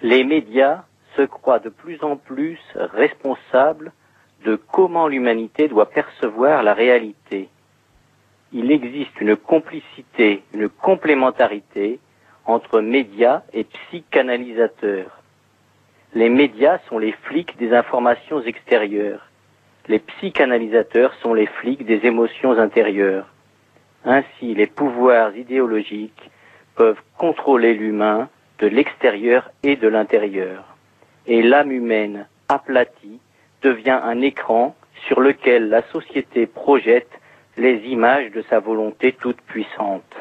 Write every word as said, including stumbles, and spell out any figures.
Les médias se croient de plus en plus responsables de comment l'humanité doit percevoir la réalité. Il existe une complicité, une complémentarité entre médias et psychanalysateurs. Les médias sont les flics des informations extérieures. Les psychanalysateurs sont les flics des émotions intérieures. Ainsi, les pouvoirs idéologiques peuvent contrôler l'humain de l'extérieur et de l'intérieur. Et l'âme humaine, aplatie, devient un écran sur lequel la société projette les images de sa volonté toute puissante.